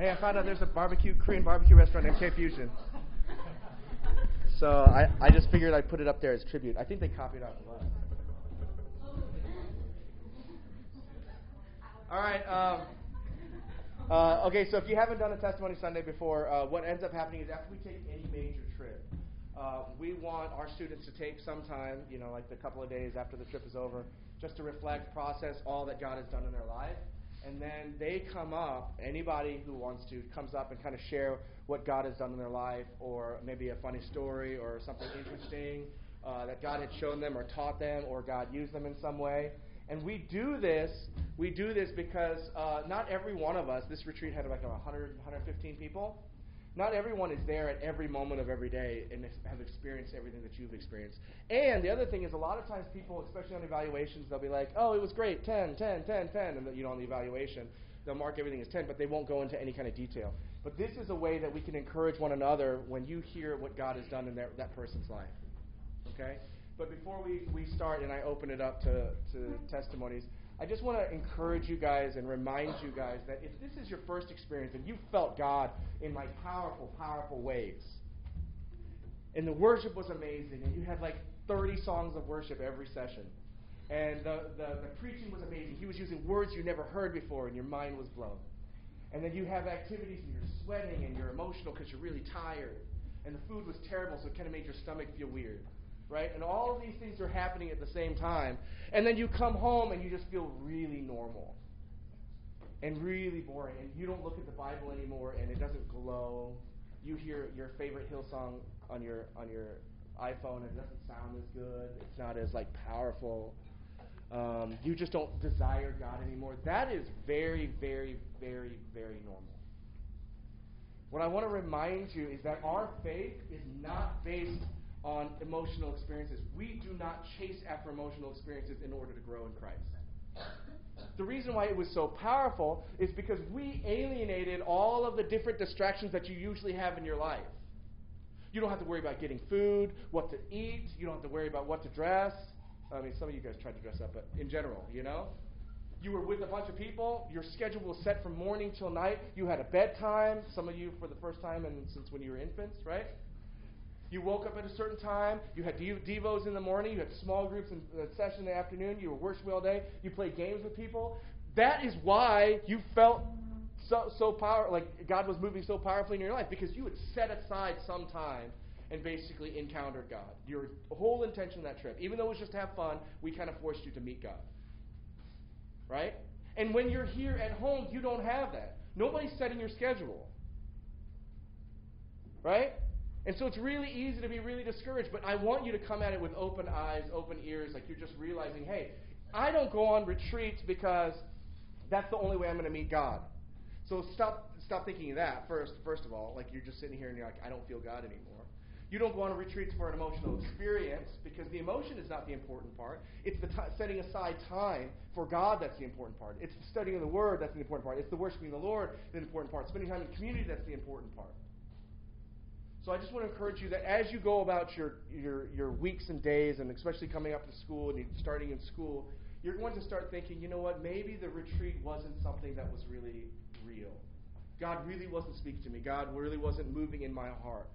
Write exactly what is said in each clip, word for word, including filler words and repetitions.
Hey, I found out there's a barbecue, Korean barbecue restaurant named K-Fusion. So I, I just figured I'd put it up there as tribute. I think they copied off of us. All right. Um, uh, okay, so if you haven't done a Testimony Sunday before, uh, what ends up happening is after we take any major trip, uh, we want our students to take some time, you know, like the couple of days after the trip is over, just to reflect, process all that God has done in their life. And then they come up, anybody who wants to comes up and kind of share what God has done in their life, or maybe a funny story or something interesting uh, that God had shown them or taught them, or God used them in some way. And we do this, we do this because uh, not every one of us, this retreat had like one hundred, one hundred fifteen people. Not everyone is there at every moment of every day and have experienced everything that you've experienced. And the other thing is a lot of times people, especially on evaluations, they'll be like, oh, it was great, ten, ten, ten, ten. And, you know, on the evaluation, they'll mark everything as ten, but they won't go into any kind of detail. But this is a way that we can encourage one another when you hear what God has done in their, that person's life. Okay? But before we, we start and I open it up to, to testimonies, I just want to encourage you guys and remind you guys that if this is your first experience and you felt God in like powerful, powerful ways, and the worship was amazing, and you had like thirty songs of worship every session, and the, the, the preaching was amazing. He was using words you never heard before, and your mind was blown. And then you have activities, and you're sweating, and you're emotional because you're really tired, and the food was terrible, so it kind of made your stomach feel weird. Right? And all of these things are happening at the same time. And then you come home and you just feel really normal and really boring. And you don't look at the Bible anymore and it doesn't glow. You hear your favorite Hillsong on your on your iPhone and it doesn't sound as good. It's not as like powerful. Um, you just don't desire God anymore. That is very, very, very, very normal. What I want to remind you is that our faith is not based on emotional experiences. We do not chase after emotional experiences in order to grow in Christ. The reason why it was so powerful is because we alienated all of the different distractions that you usually have in your life. You don't have to worry about getting food, what to eat. You don't have to worry about what to dress. I mean, some of you guys tried to dress up, but in general, you know? You were with a bunch of people. Your schedule was set from morning till night. You had a bedtime. Some of you for the first time and since when you were infants, right? You woke up at a certain time. You had devos in the morning. You had small groups in the session in the afternoon. You were worshiping all day. You played games with people. That is why you felt so so power, like God was moving so powerfully in your life, because you had set aside some time and basically encountered God. Your whole intention of that trip, even though it was just to have fun, we kind of forced you to meet God. Right? And when you're here at home, you don't have that. Nobody's setting your schedule. Right? And so it's really easy to be really discouraged, but I want you to come at it with open eyes, open ears, like you're just realizing, hey, I don't go on retreats because that's the only way I'm going to meet God. So stop stop thinking of that first, first of all, like you're just sitting here and you're like, I don't feel God anymore. You don't go on retreats for an emotional experience because the emotion is not the important part. It's the t- setting aside time for God that's the important part. It's the studying of the Word that's the important part. It's the worshiping the Lord that's the important part. Spending time in community that's the important part. So I just want to encourage you that as you go about your, your, your weeks and days, and especially coming up to school and starting in school, you're going to start thinking, you know what, maybe the retreat wasn't something that was really real. God really wasn't speaking to me. God really wasn't moving in my heart.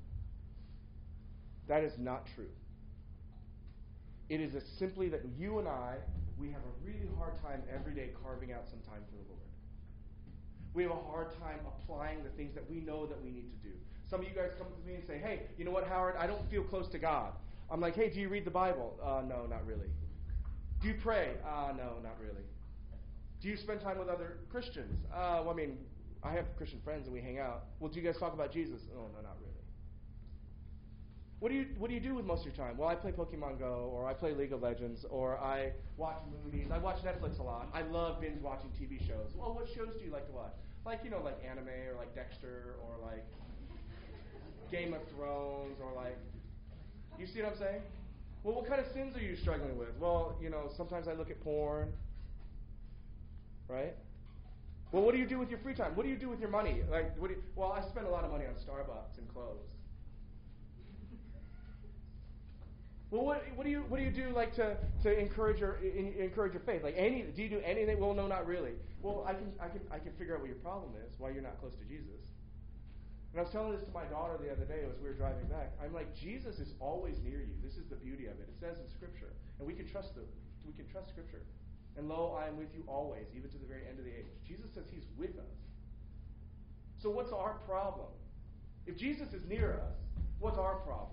That is not true. It is simply that you and I, we have a really hard time every day carving out some time for the Lord. We have a hard time applying the things that we know that we need to do. Some of you guys come up to me and say, hey, you know what, Howard, I don't feel close to God. I'm like, hey, do you read the Bible? Uh, no, not really. Do you pray? Uh, no, not really. Do you spend time with other Christians? Uh, well, I mean, I have Christian friends and we hang out. Well, do you guys talk about Jesus? Oh, no, not really. What do you What do you do with most of your time? Well, I play Pokemon Go, or I play League of Legends, or I watch movies. I watch Netflix a lot. I love binge watching T V shows. Well, what shows do you like to watch? Like, you know, like anime, or like Dexter, or like Game of Thrones, or like, you see what I'm saying? Well, what kind of sins are you struggling with? Well, you know, sometimes I look at porn, right? Well, what do you do with your free time? What do you do with your money? Like, what do you, well, I spend a lot of money on Starbucks and clothes. Well, what, what do you what do you do like to, to encourage your in, encourage your faith? Like any do you do anything? Well, no, not really. Well, I can I can I can figure out what your problem is, why you're not close to Jesus. And I was telling this to my daughter the other day as we were driving back. I'm like, Jesus is always near you. This is the beauty of it. It says in Scripture, and we can trust the we can trust Scripture. And lo, I am with you always, even to the very end of the age. Jesus says He's with us. So what's our problem? If Jesus is near us, what's our problem?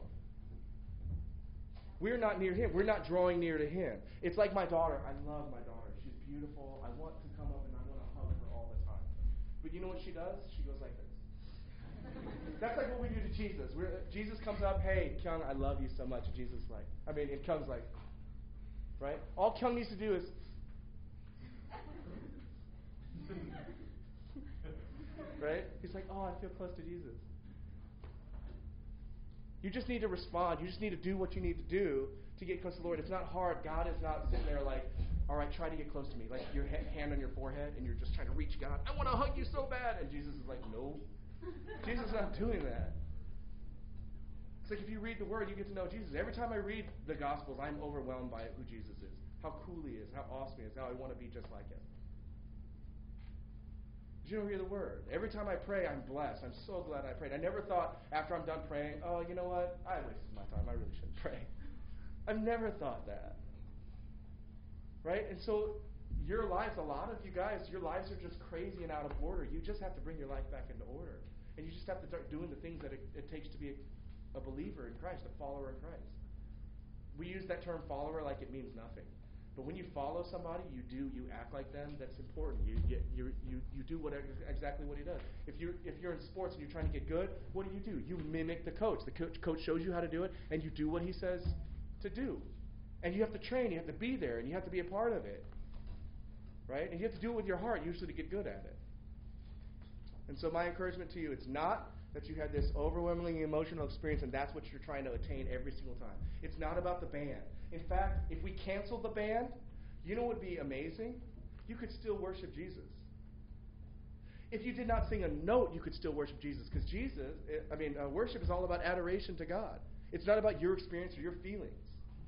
We're not near Him. We're not drawing near to Him. It's like my daughter. I love my daughter. She's beautiful. I want to come up and I want to hug her all the time. But you know what she does? She goes like this. That's like what we do to Jesus. We're, Jesus comes up, hey, Kyung, I love you so much. And Jesus is like, I mean, and Kyung's like, right? All Kyung needs to do is, right? He's like, oh, I feel close to Jesus. You just need to respond. You just need to do what you need to do to get close to the Lord. It's not hard. God is not sitting there like, all right, try to get close to me. Like your ha- hand on your forehead and you're just trying to reach God. I want to hug you so bad. And Jesus is like, no. Jesus is not doing that. It's like if you read the Word, you get to know Jesus. Every time I read the Gospels, I'm overwhelmed by who Jesus is. How cool He is. How awesome He is. How I want to be just like Him. You don't hear the Word. Every time I pray, I'm blessed. I'm so glad I prayed. I never thought after I'm done praying, oh, you know what? I wasted my time. I really shouldn't pray. I've never thought that. Right? And so your lives, a lot of you guys, your lives are just crazy and out of order. You just have to bring your life back into order. And you just have to start doing the things that it, it takes to be a, a believer in Christ, a follower in Christ. We use that term follower like it means nothing. But when you follow somebody, you do, you act like them. That's important. You get, you you you do what exactly what he does. If you if you're in sports and you're trying to get good, what do you do? You mimic the coach. The coach coach shows you how to do it, and you do what he says to do. And you have to train. You have to be there, and you have to be a part of it, right? And you have to do it with your heart, usually, to get good at it. And so my encouragement to you, it's not that you had this overwhelmingly emotional experience and that's what you're trying to attain every single time. It's not about the band. In fact, if we canceled the band, you know what would be amazing? You could still worship Jesus. If you did not sing a note, you could still worship Jesus. Because Jesus, I mean, uh, worship is all about adoration to God. It's not about your experience or your feelings.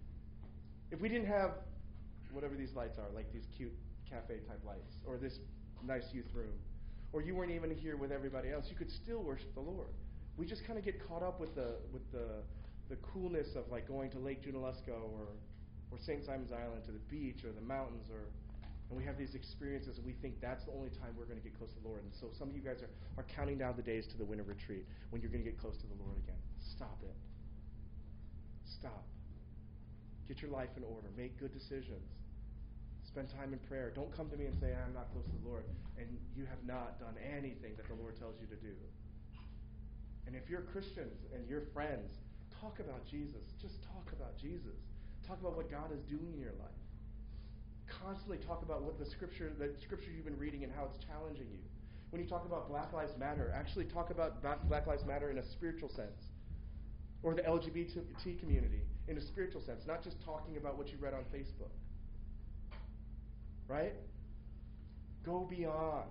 If we didn't have whatever these lights are, like these cute cafe-type lights, or this nice youth room, or you weren't even here with everybody else, you could still worship the Lord. We just kind of get caught up with the with the the coolness of like going to Lake Junaluska or or Saint Simon's Island, to the beach or the mountains, or and we have these experiences and we think that's the only time we're going to get close to the Lord. And so some of you guys are, are counting down the days to the winter retreat when you're going to get close to the Lord again. Stop it. Stop. Get your life in order. Make good decisions. Spend time in prayer. Don't come to me and say, I'm not close to the Lord, and you have not done anything that the Lord tells you to do. And if you're Christians and you're friends, talk about Jesus. Just talk about Jesus. Talk about what God is doing in your life. Constantly talk about what the scripture, the scripture you've been reading and how it's challenging you. When you talk about Black Lives Matter, actually talk about Black Lives Matter in a spiritual sense. Or the L G B T community in a spiritual sense, not just talking about what you read on Facebook. Right? Go beyond.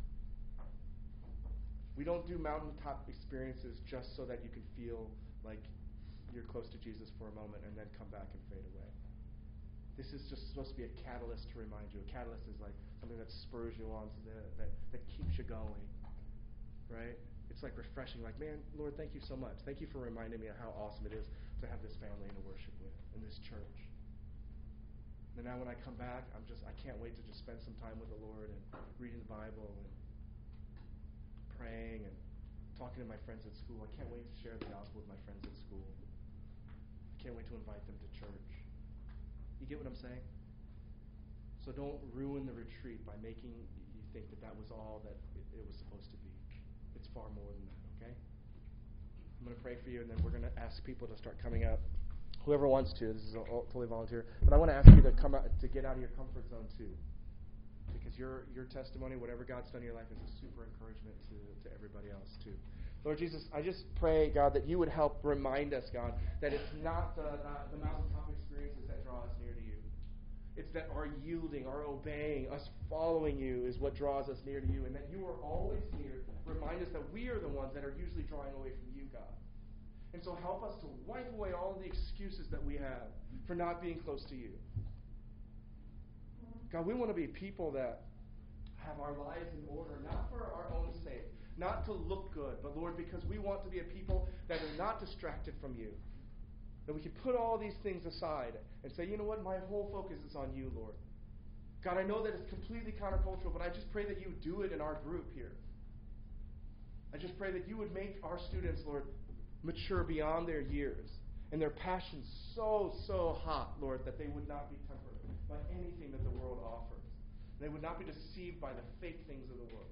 We don't do mountaintop experiences just so that you can feel like you're close to Jesus for a moment and then come back and fade away. This is just supposed to be a catalyst to remind you. A catalyst is like something that spurs you on, so that, that, that keeps you going. Right? It's like refreshing, like, man, Lord, thank you so much. Thank you for reminding me of how awesome it is to have this family to worship with in this church. And now when I come back, I'm just I can't wait to just spend some time with the Lord and reading the Bible and praying and talking to my friends at school. I can't wait to share the gospel with my friends at school. I can't wait to invite them to church. You get what I'm saying? So don't ruin the retreat by making you think that that was all that it, it was supposed to be. It's far more than that, okay? I'm going to pray for you, and then we're going to ask people to start coming up. Whoever wants to. This is all totally volunteer. But I want to ask you to come out, to get out of your comfort zone too, because your your testimony, whatever God's done in your life, is a super encouragement to, to everybody else too. Lord Jesus, I just pray, God, that you would help remind us, God, that it's not the, the, the mountaintop experiences that draw us near to you. It's that our yielding, our obeying, us following you is what draws us near to you, and that you are always near. Remind us that we are the ones that are usually drawing away from you, God. And so help us to wipe away all the excuses that we have for not being close to you. God, we want to be people that have our lives in order, not for our own sake, not to look good, but Lord, because we want to be a people that are not distracted from you. That we can put all these things aside and say, you know what, my whole focus is on you, Lord. God, I know that it's completely countercultural, but I just pray that you would do it in our group here. I just pray that you would make our students, Lord, mature beyond their years and their passions so, so hot, Lord, that they would not be tempered by anything that the world offers. They would not be deceived by the fake things of the world.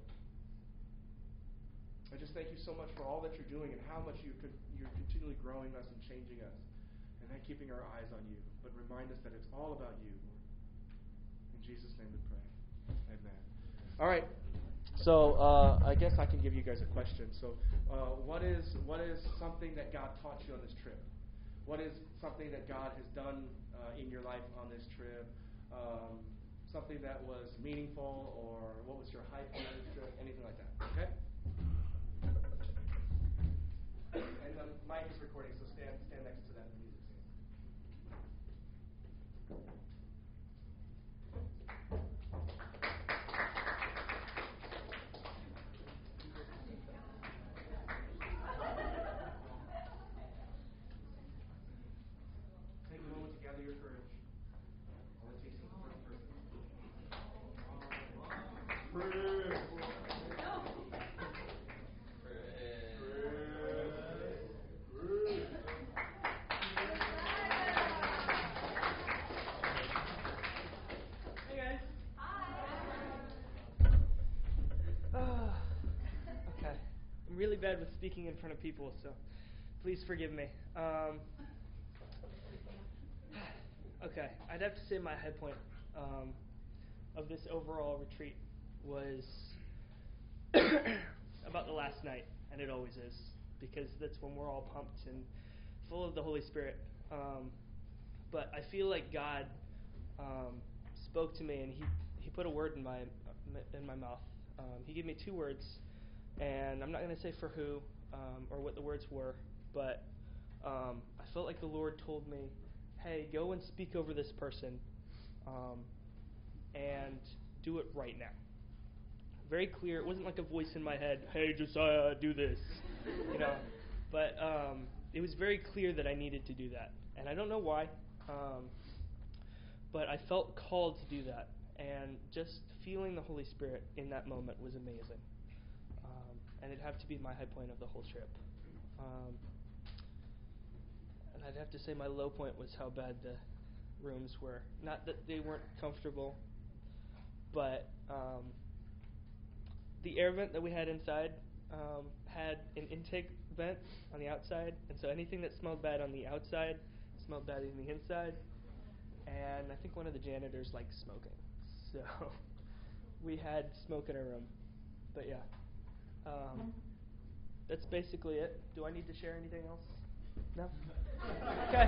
I just thank you so much for all that you're doing and how much you con- you're continually growing us and changing us and then keeping our eyes on you. But remind us that it's all about you, Lord. In Jesus' name we pray. Amen. All right. So uh, I guess I can give you guys a question. So uh, what is what is something that God taught you on this trip? What is something that God has done uh, in your life on this trip? Um, something that was meaningful, or what was your high point on this trip? Anything like that. Okay? And the mic is recording, so stand stand next to that music scene. Take a moment to gather your courage. All it takes is the first person. Hey guys. Hi. Uh, okay. I'm really bad with speaking in front of people, so please forgive me. Um, okay, I'd have to say my high point um, of this overall retreat was about the last night, and it always is, because that's when we're all pumped and full of the Holy Spirit. Um, but I feel like God um, spoke to me, and he, he put a word in my in my mouth. Um, he gave me two words, and I'm not going to say for who um, or what the words were, but um, I felt like the Lord told me, hey, go and speak over this person um, and do it right now. Very clear. It wasn't like a voice in my head, hey, Josiah, do this. you know. But um, it was very clear that I needed to do that. And I don't know why, um, but I felt called to do that. And just feeling the Holy Spirit in that moment was amazing. Um, and it'd have to be my high point of the whole trip. Um, and I'd have to say my low point was how bad the rooms were. Not that they weren't comfortable, but um, the air vent that we had inside um, had an intake vent on the outside, and so anything that smelled bad on the outside smelled bad on the inside. And I think one of the janitors liked smoking, so we had smoke in our room. But yeah, um, that's basically it. Do I need to share anything else? No? Okay.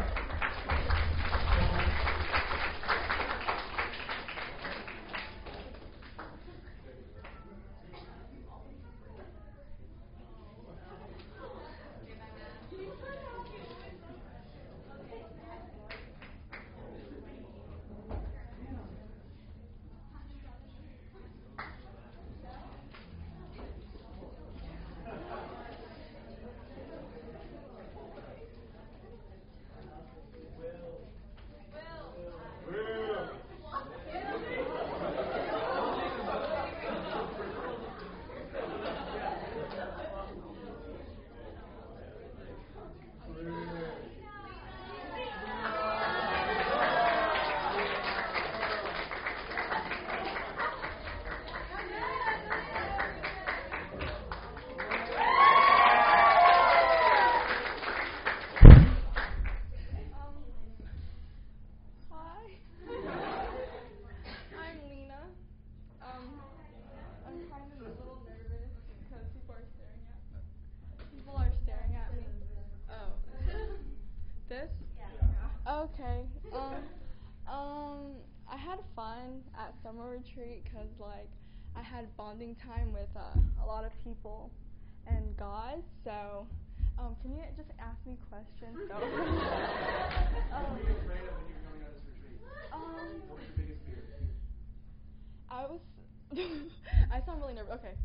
This? Yeah. Okay. Um, um, I had fun at summer retreat because, like, I had bonding time with uh, a lot of people and God. So Um, can you just ask me questions? No. What were um, you afraid of when you were coming on this retreat? um, What was your biggest fear? I was. I sound really nervous. Okay.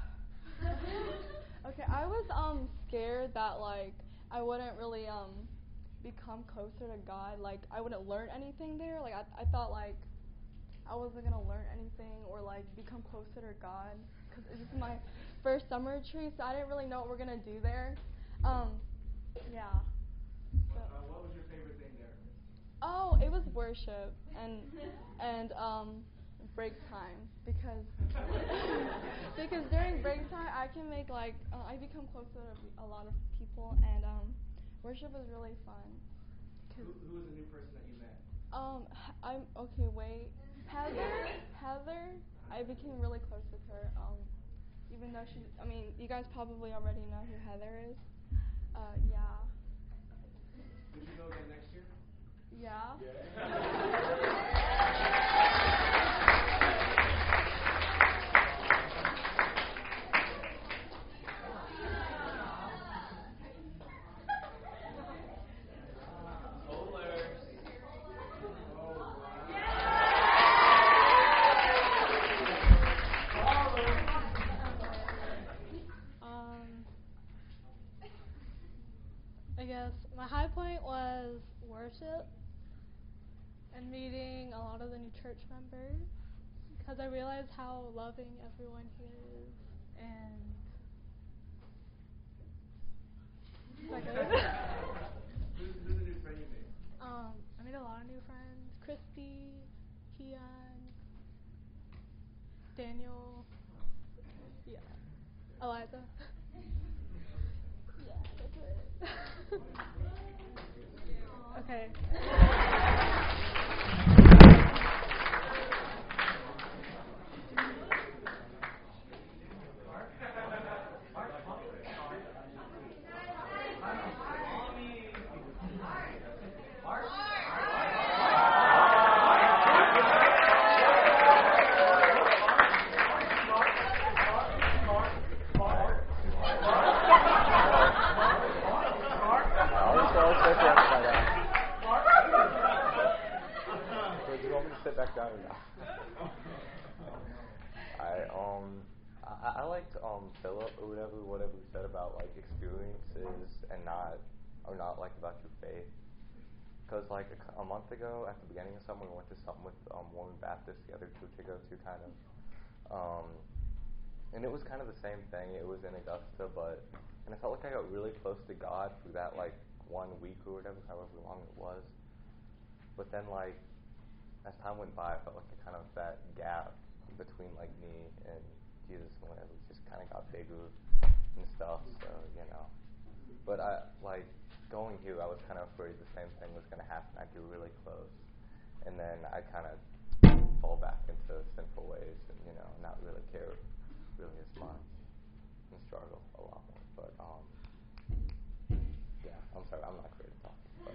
Okay, I was um scared that like I wouldn't really um become closer to God. Like I wouldn't learn anything there. Like I I thought like I wasn't gonna learn anything or like become closer to God because this is my first summer retreat, so I didn't really know what we're gonna do there. Um, yeah. So. Uh, what was your favorite thing there? Oh, it was worship and and um break time because because during break time I can make like uh, I become closer to a lot of people and um worship was really fun. Who, who was the new person that you met? Um, h- I'm okay. Wait, Heather. Heather. I became really close with her. Um, even though she. I mean, you guys probably already know who Heather is. Uh, yeah. Would you go again next year? Yeah. Um, I guess my high point was worship and meeting a lot of the new church members because I realized how loving everyone here is and like Who's, who's the new friend you made? um, I made a lot of new friends. Christy, Kian, Daniel, yeah, Eliza. Yeah, that's it. Okay. Sit back down now. I um I, I liked um Philip or whatever whatever he said about like experiences and not or not like about your faith. Because like a, a month ago at the beginning of summer we went to something with um Mormon Baptist, the other church I go to kind of, um and it was kind of the same thing. It was in Augusta, but and I felt like I got really close to God through that like one week or whatever, however long it was. But then like as time went by, I felt like the kind of that gap between like me and Jesus and whatever just kind of got bigger and stuff. So you know, but I like going here. I was kind of afraid the same thing was going to happen. I'd get really close, and then I kind of fall back into sinful ways and you know not really care really as much and struggle a lot more. But um, yeah, I'm sorry, I'm not great at talking, but.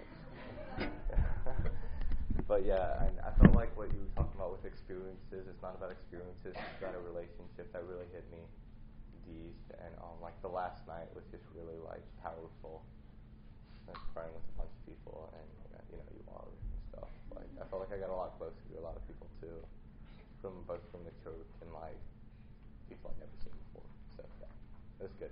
But yeah, and I felt like what you were talking about with experiences, it's not about experiences, it's about a relationship that really hit me deep. And um, like the last night was just really like powerful. I was praying with a bunch of people, and you know, you are and stuff. Like I felt like I got a lot closer to a lot of people too, from both from the church and like people I'd never seen before. So yeah, it was good.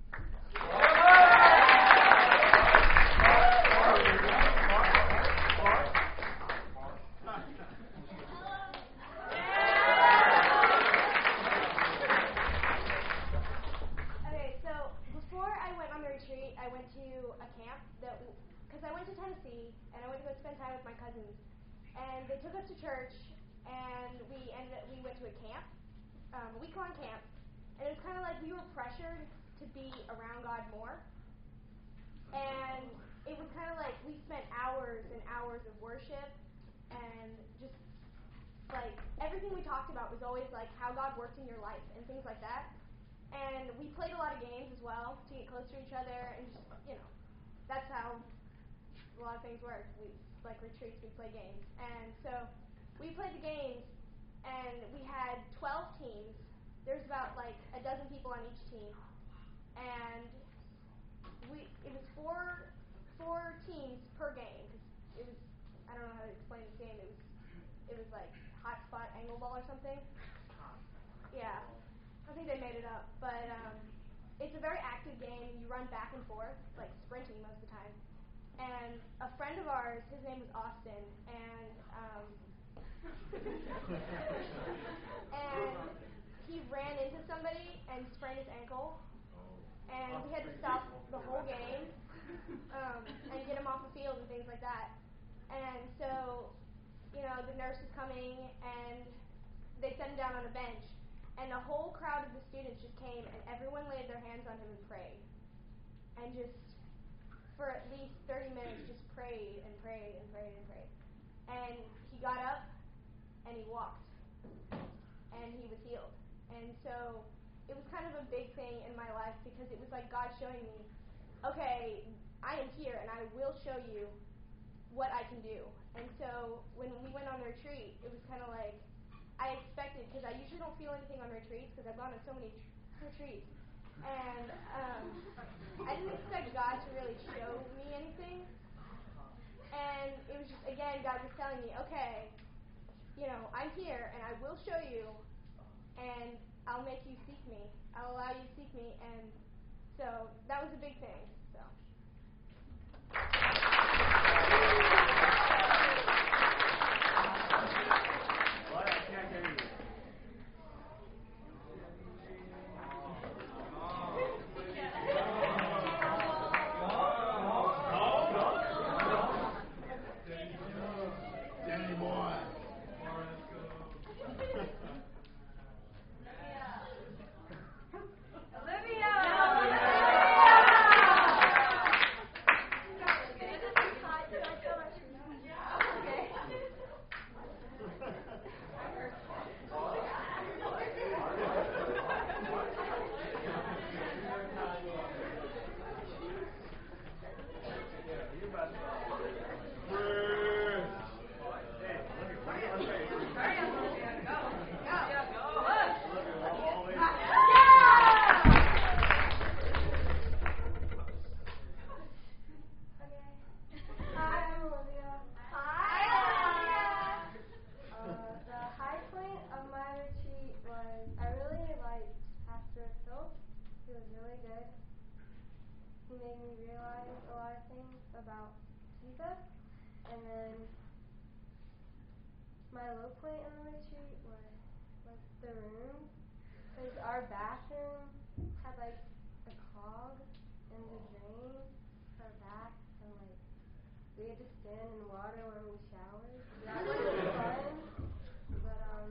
I went to a camp that, because I went to Tennessee and I went to go spend time with my cousins, and they took us to church, and we ended up, we went to a camp, um, a week-long camp, and it was kind of like we were pressured to be around God more, and it was kind of like we spent hours and hours of worship, and just like everything we talked about was always like how God worked in your life and things like that. And we played a lot of games as well to get close to each other, and just, you know, that's how a lot of things work. We, like retreats, we play games. And so we played the games, and we had twelve teams. There's about like a dozen people on each team. And we it was four four teams per game. 'Cause it was I don't know how to explain this game. It was it was like hot spot angle ball or something. Yeah, I think they made it up, but um, it's a very active game. You run back and forth, like sprinting most of the time. And a friend of ours, his name was Austin, and um, and he ran into somebody and sprained his ankle, and we had to stop the whole game um, and get him off the field and things like that. And so, you know, the nurse was coming, and they set him down on a bench, and the whole crowd of the students just came, and everyone laid their hands on him and prayed, and just for at least thirty minutes just prayed and prayed and prayed and prayed. And he got up, and he walked, and he was healed. And so it was kind of a big thing in my life because it was like God showing me, okay, I am here, and I will show you what I can do. And so when we went on the retreat, it was kind of like I expected, because I usually don't feel anything on retreats because I've gone on so many tr- retreats. And um, I didn't expect God to really show me anything. And it was just, again, God was telling me, okay, you know, I'm here, and I will show you, and I'll make you seek me. I'll allow you to seek me. And so that was a big thing. So. And then my low point in the retreat was like the room, because our bathroom had like a clog in the drain for our bath, and like we had to stand in water when we showered. That was fun, but um,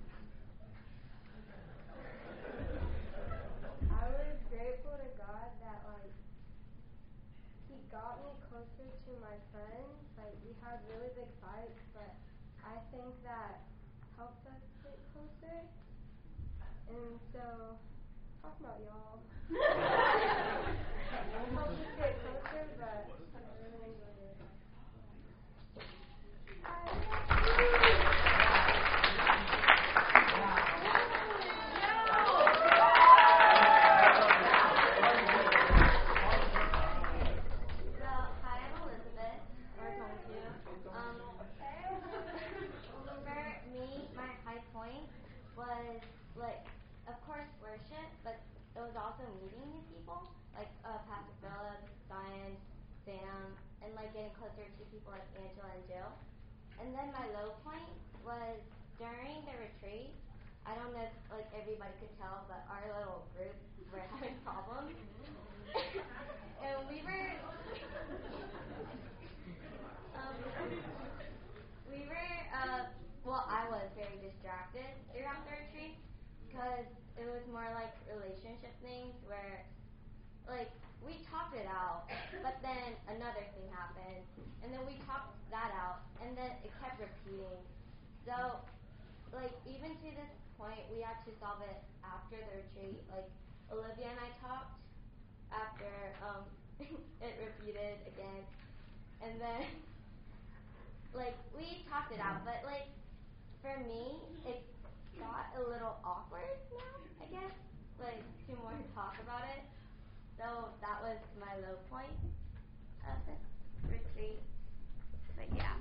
I was grateful to God that like He got me closer to my friends. Like, we had really big fights, but I think that helped us get closer. And so, talk about y'all. It helped us get closer, but I really enjoyed it. Was like, of course, worship, but it was also meeting new people, like uh, Pastor Phillips, Diane, Sam, and like getting closer to people like Angela and Jill. And then my low point was during the retreat. I don't know if like everybody could tell, but our little group were having problems, and we were um, we were uh. Well, I was very distracted throughout the retreat because it was more like relationship things where, like, we talked it out, but then another thing happened, and then we talked that out, and then it kept repeating. So, like, even to this point, we had to solve it after the retreat. Like, Olivia and I talked after um, it repeated again, and then, like, we talked it out, but, like, for me, it got a little awkward now, I guess, like, to more talk about it. So that was my low point of the retreat. But yeah.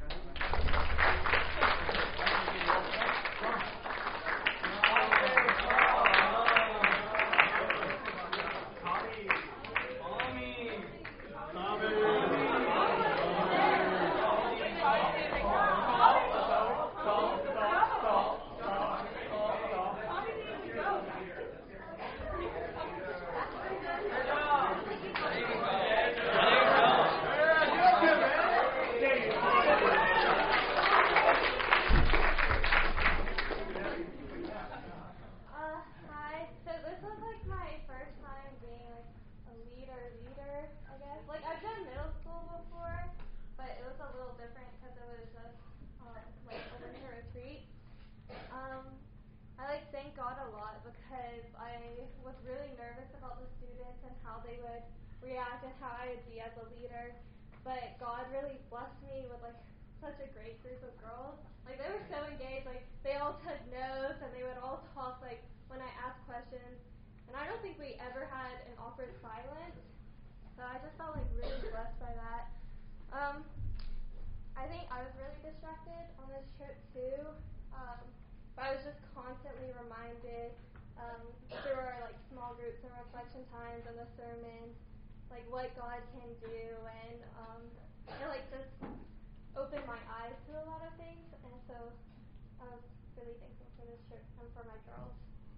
react and how I would be as a leader. But God really blessed me with like such a great group of girls. Like they were so engaged. Like they all took notes and they would all talk like when I asked questions. And I don't think we ever had an awkward silence. So I just felt like really blessed by that. Um, I think I was really distracted on this trip too. Um, but I was just constantly reminded um, through our like small groups and reflection times and the sermons, like what God can do, and um, it like just opened my eyes to a lot of things. And so I was really thankful for this trip and for my girls.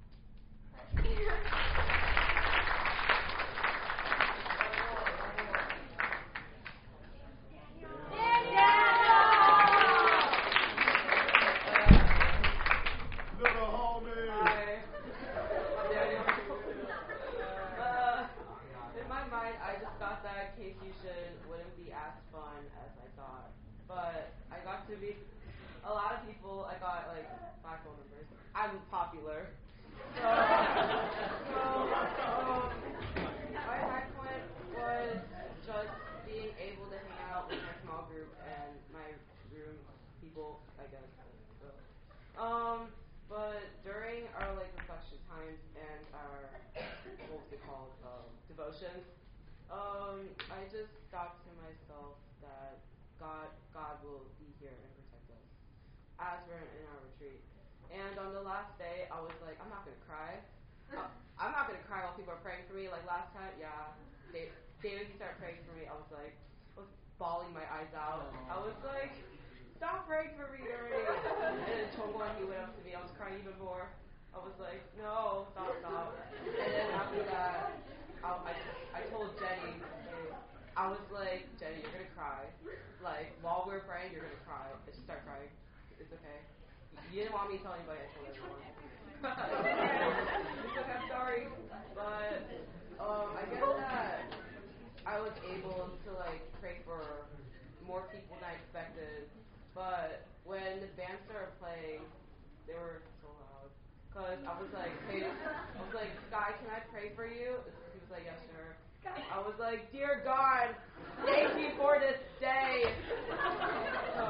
To be a lot of people, I got like five phone numbers. I'm popular. So, so um, my high point was just being able to hang out with my small group and my room people, I guess. So, um, but during our like reflection times and our what was it called, um, devotions, um, I just thought to myself that God, God will be here and protect us as we're in our retreat. And on the last day, I was like, I'm not going to cry. Uh, I'm not going to cry while people are praying for me. Like last time, yeah, David, David started praying for me. I was like, I was bawling my eyes out. I was like, stop praying for me already. And then Chongguan, he went up to me. I was crying even more. I was like, no, stop, stop. And then after that, I, I, I told Jenny, hey, I was like, Jenny, you're going to cry. Like, while we're praying, you're going to cry. And she started crying. It's okay. You didn't want me to tell anybody. I told everyone. It's okay, I'm sorry. But um, I guess that I was able to, like, pray for more people than I expected. But when the band started playing, they were so loud. Because I was like, hey, I was like, Sky, can I pray for you? He was like, yeah, sure. I was like, dear God, thank you for this day. So,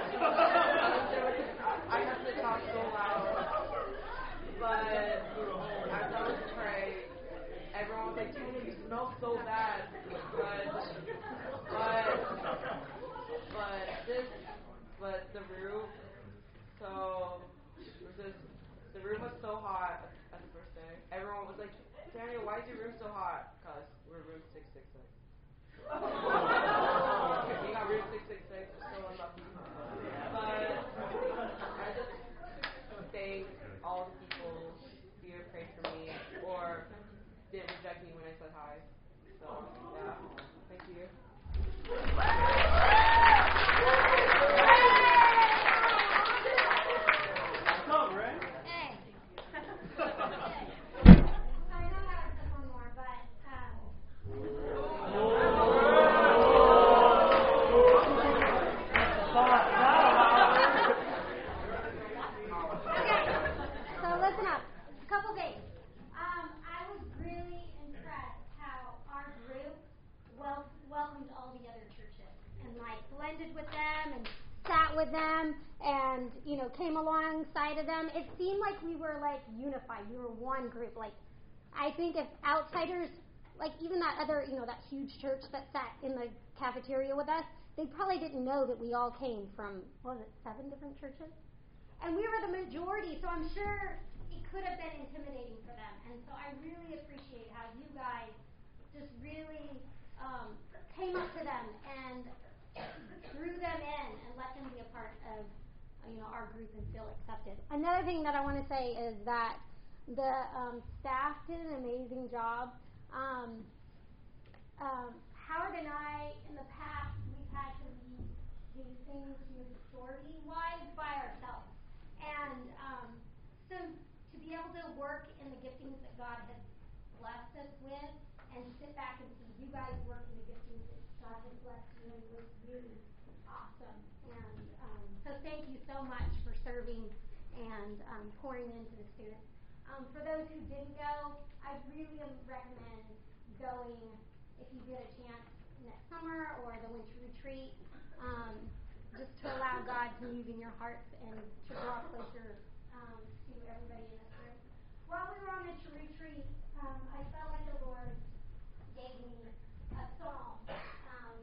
I have to talk so loud. But as I was praying, everyone was like, dude, you smell so bad. But, but, but this, but the room, so, this, the room was so hot at the first day. Everyone was like, Daniel, why is your room so hot? Because we're room six six six. You got room six six six, so unlucky. But I just thank all the people who either prayed for me or didn't reject me when I said hi. So, yeah, thank you. What's up, Ray? Hey. with them and sat with them and, you know, came alongside of them. It seemed like we were, like, unified. We were one group. Like, I think if outsiders like even that other, you know, that huge church that sat in the cafeteria with us, they probably didn't know that we all came from, what was it, seven different churches? And we were the majority, so I'm sure it could have been intimidating for them. And so I really appreciate how you guys just really um, came up to them and drew them in and let them be a part of, you know, our group and feel accepted. Another thing that I want to say is that the um, staff did an amazing job. Um, um, Howard and I, in the past, we've had to lead these things majority-wise by ourselves. And um, so to be able to work in the giftings that God has blessed us with and sit back and see you guys work in the giftings that God has blessed you in was really awesome. And um, so thank you so much for serving and um, pouring into the students. Um, for those who didn't go, I really recommend going if you get a chance next summer or the winter retreat, um, just to allow God to move in your hearts and to draw closer um, to everybody in this room. While we were on the retreat, um, I felt like the Lord gave me a psalm. Um,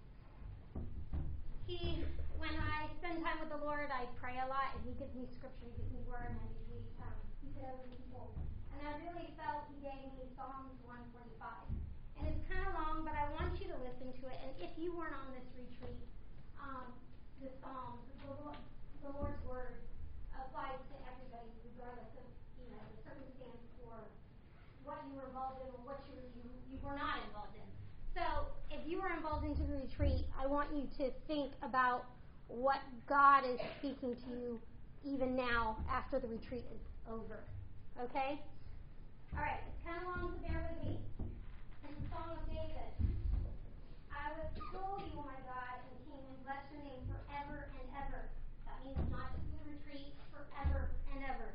he, when I spend time with the Lord, I pray a lot, and He gives me scripture, He gives me word, and I usually um, speak it over people. And I really felt He gave me Psalms one forty-five. And it's kind of long, but I want you to listen to it. And if you weren't on this retreat, um, the Psalms, the, Lord, the Lord's word applies to everybody, regardless of, you know, the circumstance or what you were involved in or what you were, you, you were not involved in. So if you were involved into the retreat, I want you to think about what God is speaking to you even now after the retreat is over. Okay? All right, it's kind of long, so bear with me. It's the Song of David. I was told you, O my God and King, and bless your name forever and ever. That means not just in the retreat, forever and ever.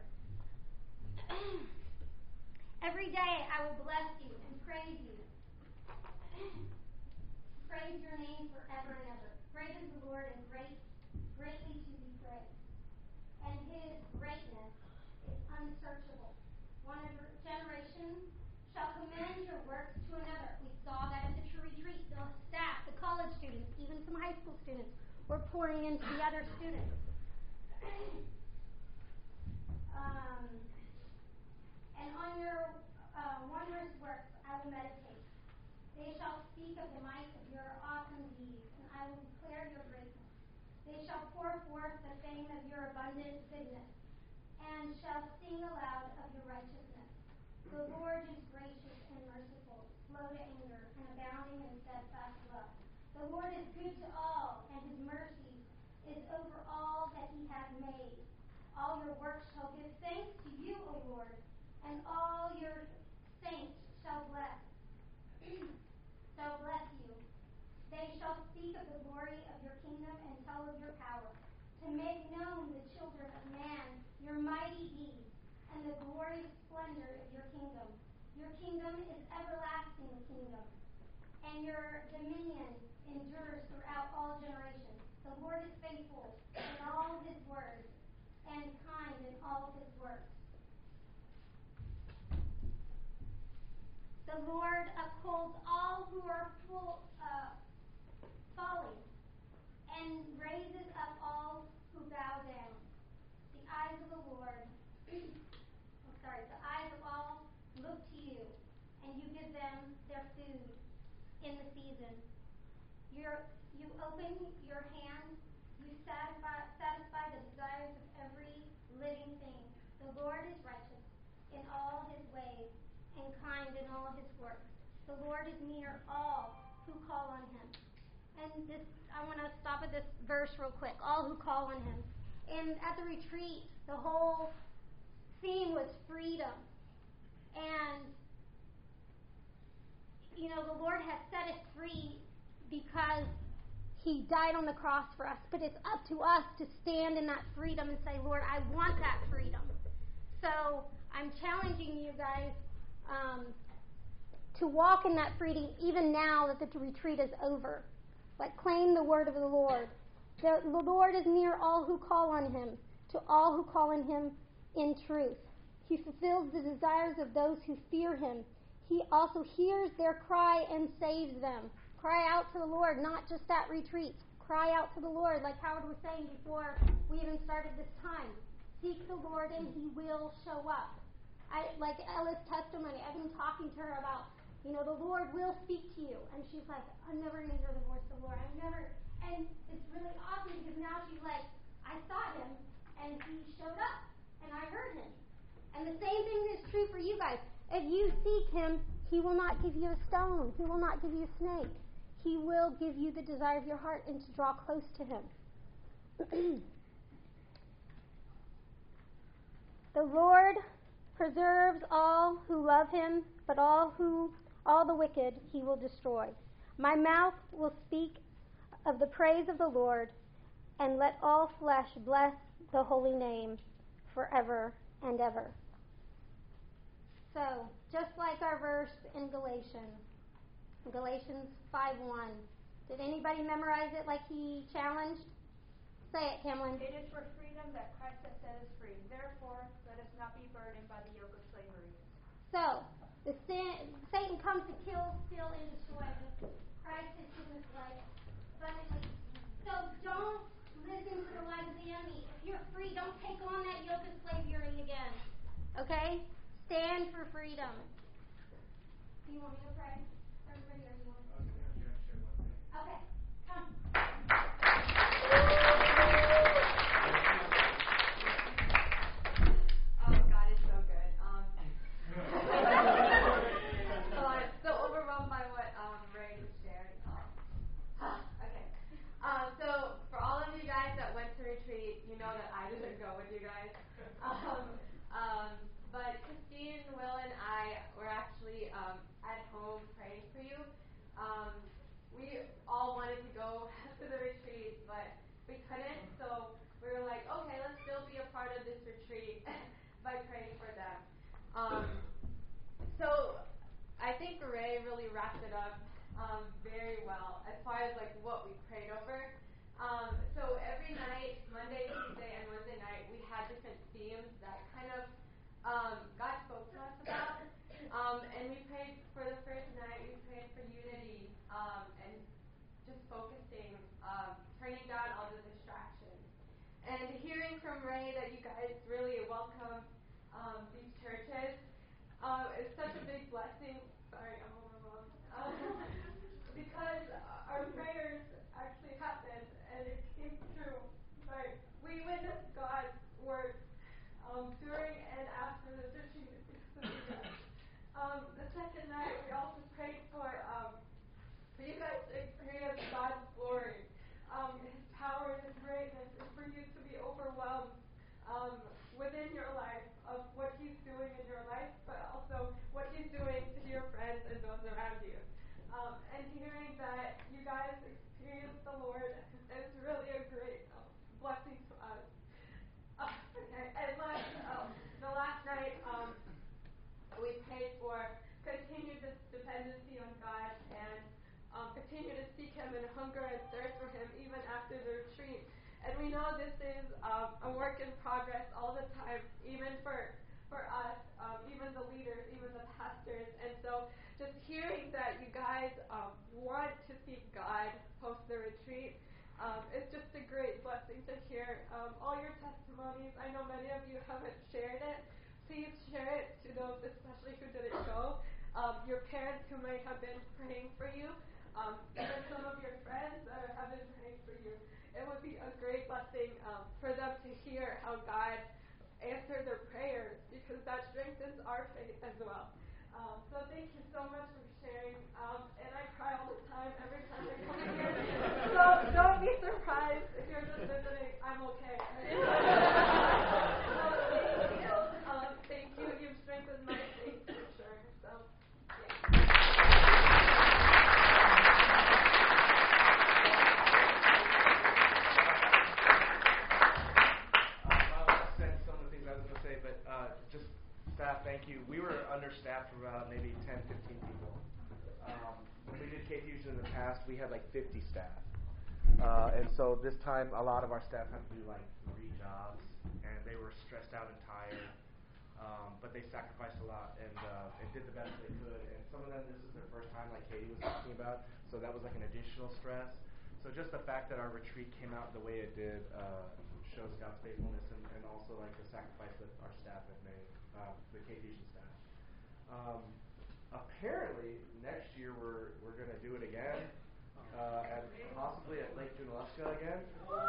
Every day I will bless you and praise you. Praise your name forever and ever. Great is the Lord and great, greatly to be praised. And His greatness is unsearchable. One generation shall commend your works to another. We saw that at the true retreat. The staff, the college students, even some high school students were pouring into the other students. um, and on your uh, wondrous works I will meditate. They shall speak of the might of your awesome deeds, and I will declare your greatness. They shall pour forth the fame of your abundant goodness, and shall sing aloud of your righteousness. The Lord is gracious and merciful, slow to anger, and abounding in steadfast love. The Lord is good to all, and His mercy is over all that He has made. All your works shall give thanks to you, O Lord, and all your saints shall bless. shall bless you. They shall speak of the glory of your kingdom and tell of your power, to make known the children of man your mighty deeds and the glorious splendor of your kingdom. Your kingdom is everlasting kingdom, and your dominion endures throughout all generations. The Lord is faithful in all His words and kind in all His works. The Lord upholds all who are full, uh, falling, and raises up all who bow down. The eyes of the Lord, I'm sorry, the eyes of all look to you, and you give them their food in the season. You're, you open your hand, you satisfy, satisfy the desires of every living thing. The Lord is righteous in all His ways and kind in all His works. The Lord is near all who call on Him. And this, I want to stop at this verse real quick. All who call on Him. And at the retreat, the whole theme was freedom. And, you know, the Lord has set us free because He died on the cross for us. But it's up to us to stand in that freedom and say, Lord, I want that freedom. So I'm challenging you guys um, to walk in that freedom even now that the retreat is over. But claim the word of the Lord. The, the Lord is near all who call on Him, to all who call on Him in truth. He fulfills the desires of those who fear Him. he also hears their cry and saves them. Cry out to the Lord, not just at retreats. Cry out to the Lord, like Howard was saying before we even started this time. Seek the Lord and he will show up. I like Ella's testimony. I've been talking to her about, you know, the Lord will speak to you. And she's like, I'm never going to hear the voice of the Lord. I've never. And it's really awesome because now she's like, I sought him and he showed up and I heard him. And the same thing is true for you guys. If you seek him, he will not give you a stone. He will not give you a snake. He will give you the desire of your heart and to draw close to him. The Lord preserves all who love him, but all who all the wicked he will destroy. My mouth will speak of the praise of the Lord, and let all flesh bless the holy name forever and ever. So, just like our verse in Galatians, Galatians five one. Did anybody memorize it like he challenged? Say it, Camlin. It is for freedom that Christ has set us free. Therefore, let us not be burdened by the yoke of slavery. So, the sin, Satan comes to kill, steal, and destroy. But Christ has given us life abundantly. So don't listen to the lies of the enemy. If you're free, don't take on that yoke of slavery again. Okay? Stand for freedom. Do you want me to pray? Everybody, or you want to? Okay, come. Oh, God is so good. Um, so I'm so overwhelmed by what um, Ray shared. Um, okay. Um, so for all of you guys that went to retreat, you know that I didn't go with you guys. Um, um, but Christine, Will, and I were actually um, at home praying for you. Um, we all wanted to go to the retreat, but we couldn't. So we were like, okay, let's still be a part of this retreat by praying for them. Um, so I think Ray really wrapped it up um, very well as far as like what we prayed over. Um, so every night, Monday, Tuesday, and Wednesday night, we had different themes that kind of um, God spoke to us about. Um, and we prayed for the first night, we prayed for unity um, and just focusing, um, turning down all the distractions. And hearing from Ray that you guys really welcome um, these churches uh, is such a big blessing. Sorry, I'm overwhelmed. Um, because our prayers actually happened and it came true. Right? We witnessed God's work um, during and after the retreat because of you guys. Um, the second night, we also prayed for um, for you guys to experience God's glory, um, His power, His greatness, and for you to be overwhelmed um, within your life of what He's doing in your life, but also what He's doing to your friends and those around you. Um, and hearing that you guys experience the Lord is really a great um, blessing to us. Uh, okay, and last, um, the last night, um, we prayed for continued dependency on God and um, continue to seek Him and hunger and thirst for Him even after the retreat. And we know this is um, a work in progress all the time, even for for us, um, even the leaders, even the pastors. And so just hearing that you guys um, want to seek God post the retreat, um, it's just a great blessing to hear um, all your testimonies. I know many of you haven't shared it. Please share it to those especially who didn't go. Um, your parents who may have been praying for you, um, even some of your friends that have been praying for you. It would be a great blessing um, for them to hear how God answered their prayers, because that strengthens our faith as well. Um, so thank you so much for sharing. Um, and I cry all the time every time I come here. So don't be surprised if you're just visiting. I'm okay. So thank you. Um, thank you. You've strengthened my faith for sure. So yeah. Staff, thank you. We were understaffed for about maybe ten, fifteen people. Um, when we did K Fusion in the past, we had like fifty staff. Uh, and so this time, a lot of our staff had to do like three jobs, and they were stressed out and tired. Um, but they sacrificed a lot and, uh, and did the best they could. And some of them, this is their first time, like Katie was talking about, so that was like an additional stress. So just the fact that our retreat came out the way it did uh, shows God's faithfulness, and, and also like the sacrifice that our staff had made, uh, the K-Fusion staff. Um, apparently, next year we're we're going to do it again, uh, at possibly at Lake Junaluska again.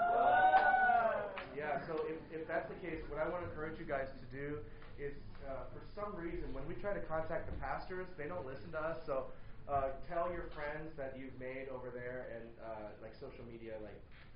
Uh, yeah, so if, if that's the case, what I want to encourage you guys to do is, uh, for some reason, when we try to contact the pastors, they don't listen to us, so uh, tell your friends that you've made over there, and uh, like social media, like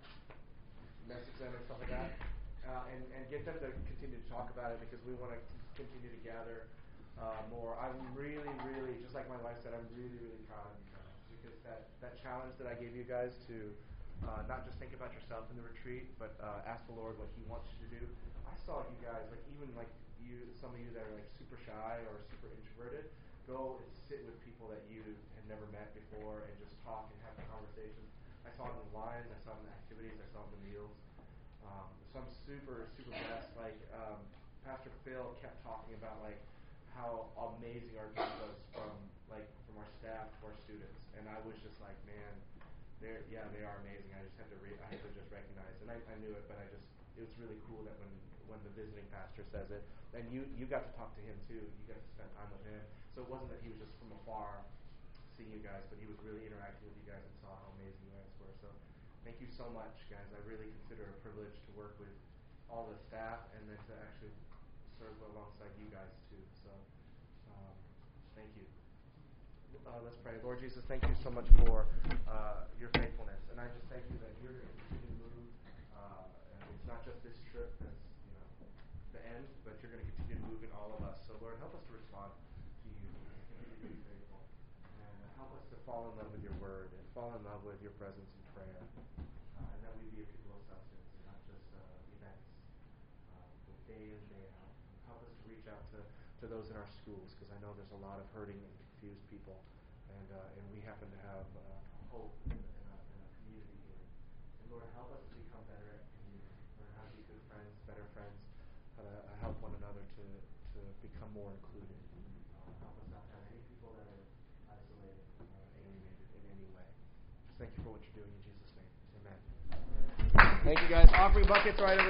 message them and stuff like that, uh, and, and get them to continue to talk about it, because we want to continue to gather uh, more. I'm really, really, just like my wife said, I'm really, really proud of you guys, because that, that challenge that I gave you guys to uh, not just think about yourself in the retreat, but uh, ask the Lord what He wants you to do. I saw you guys, like even like you, some of you that are like super shy or super introverted, go and sit with people that you had never met before and just talk and have conversations. I saw it in the lines, I saw it in the activities, I saw it in the meals. Um, so I'm super, super blessed. Like um, Pastor Phil kept talking about like how amazing our group was, from like from our staff to our students, and I was just like, man, they're yeah, they are amazing. I just had to re- I had to just recognize, and I, I knew it, but I just it was really cool that when when the visiting pastor says it, and you you got to talk to him too. You got to spend time with him. So it wasn't that he was just from afar seeing you guys, but he was really interacting with you guys and saw how amazing you guys were. So thank you so much, guys. I really consider it a privilege to work with all the staff and then to actually serve alongside you guys too. So um, thank you. Uh, let's pray. Lord Jesus, thank you so much for uh, your faithfulness, and I just thank you that you're going to continue to move. Uh, and it's not just this trip that's you know the end, but you're going to continue to move in all of us. So Lord, help us to respond to you, continue to be faithful, and uh, help us to fall in love with your word and fall in love with your presence in prayer, uh, and that we be a people of substance and not just uh, events, uh, but day in day out. Help us to reach out to, to those in our schools, because I know there's a lot of hurting and confused people. And uh, and we happen to have uh, hope in, in, a, in a community here. And Lord, help us to become better at community, learn how to be good friends, better friends, how to uh, help one another to, to become more included. Uh, help us not to have any people that are isolated, uh, alienated in any way. Just thank you for what you're doing in Jesus' name. Amen. Thank you guys. Offering buckets right over